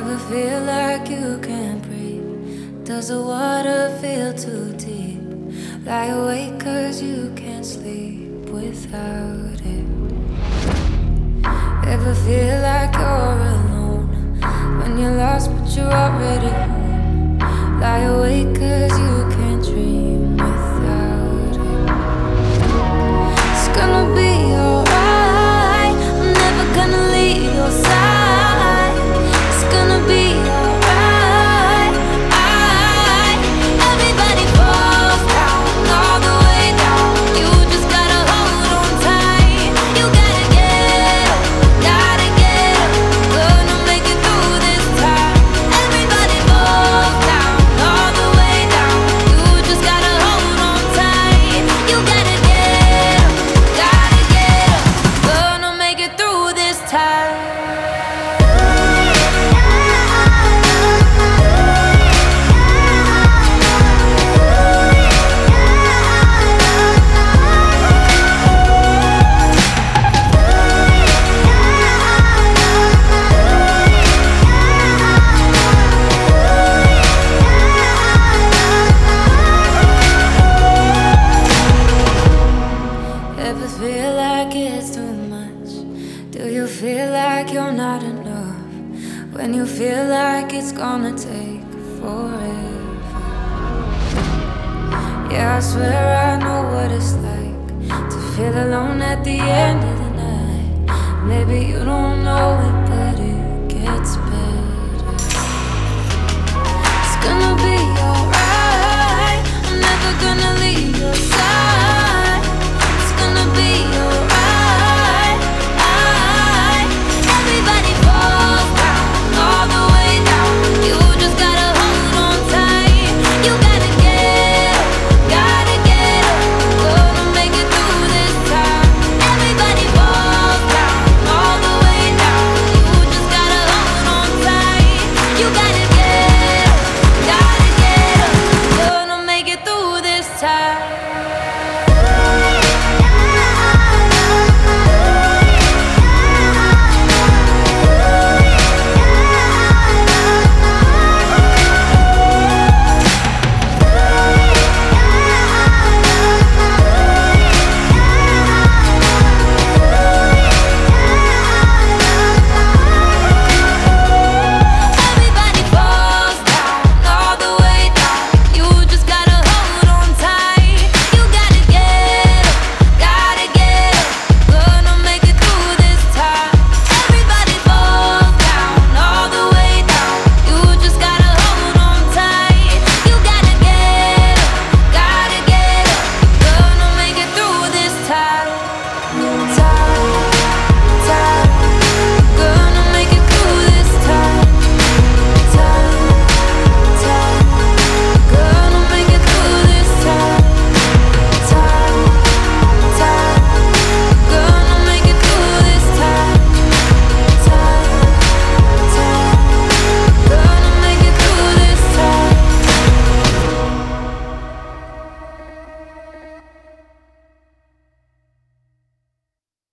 Ever feel like you can't breathe? Does the water feel too deep? Lie awake 'cause you can't sleep without it. Ever feel like you're alone when you're lost but you're already home? Lie awake 'cause you can't dream without it. It's gonna be alright. I'm never gonna leave your side. It's gonna be alright. Everybody falls down, all the way down. You just gotta hold on tight. You gotta get up, gotta get up. Gonna make it through this time. Everybody falls down, all the way down. You just gotta hold on tight. You gotta get up, gotta get up. Gonna make it through this time. Ever feel like it's too much? Do you feel like you're not enough? When you feel like it's gonna take forever? Yeah, I swear I know what it's like to feel alone at the end of the night. Maybe you don't know it, but it gets